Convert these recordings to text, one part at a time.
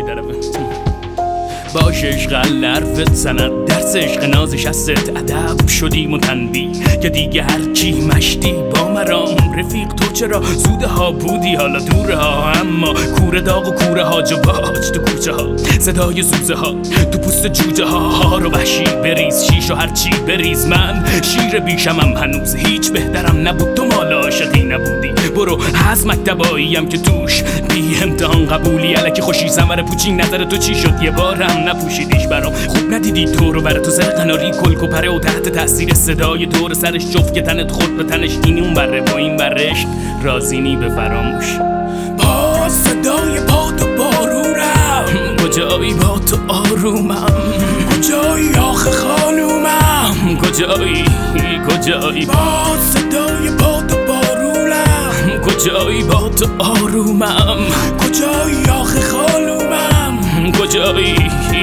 باش عشق الرفت سند درس عشق نازش است ادب شدیم و تنبیه که دیگه هرچی مشتی با مرام رفیق تو چرا زوده ها بودی حالا دوره ها اما کوره داغ و کوره ها جواج تو کوچه ها صدای زوزه ها تو پوست جوجه ها رو وحشی بریز شیش و هرچی بریز من شیر بیشمم هنوز هیچ بهترم نبود تو مال عاشقی نبودی برو از مکتباییم که توش بی امتحان قبولی الکی خوشی ثمر پوچی نظر تو چی شد یه بارم نپوشیدیش برام خوب ندیدی تو رو بر تو زر قناری کلک و پره و تحت تاثیر صدای دور سرش جفت که تنت خود به تنش اینی اون بره با این برش رازینی به فراموش با صدای پات و بارونم کجایی با تو آرومم کجایی آخه خانومم کجایی با صدای پات و بارونم کجایی با تو آرومم کجایی آخه خانومم کجایی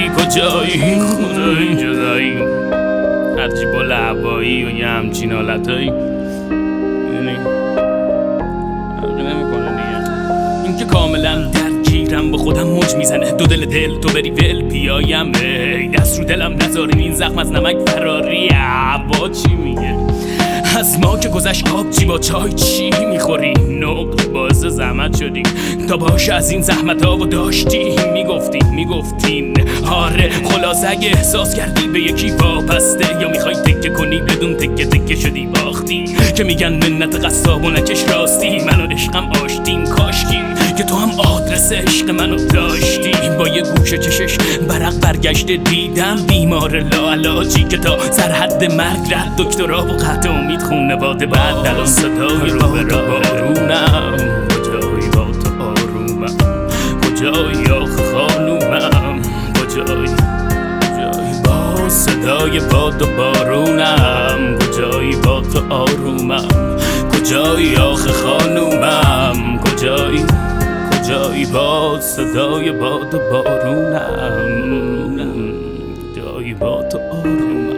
جدایی هرچی با لعبایی و یه همچین حالتایی یعنی فرقی نمیکنه دیگه این که کاملا درگیرم با خودم موج میزنه دو دل تو بری ول بیایم دست رو دلم نذارین این زخم از نمک فراریه با چی میگه از ما که گذشت آبجی با چای چی میخوری نقل باز زحمت شدی تا باش از این زحمت ها و داشتی میگفتین آره خلاص اگه احساس کردی به یکی واپسته یا میخوای تکه کنی بدون تکه شدی باختی که میگن منت قصاب و نکش راستی من و عشقم آشتیم کاشکی که تو هم آدرس عشق منو داشتی با یه گوشه چشش برق برگشته دیدم بیمار لاعلاجی که تا سرحد مرگ رد دکترا و قطع امید خونواده بعد الان صدای بارونم کجایی با تو آرومم کجایی آخه خانومم کجایی با صدای باد و بارونم کجایی با تو آرومم کجایی آخه خانومم کجایی با صدای باد و بارونم کجایی با تو آرومم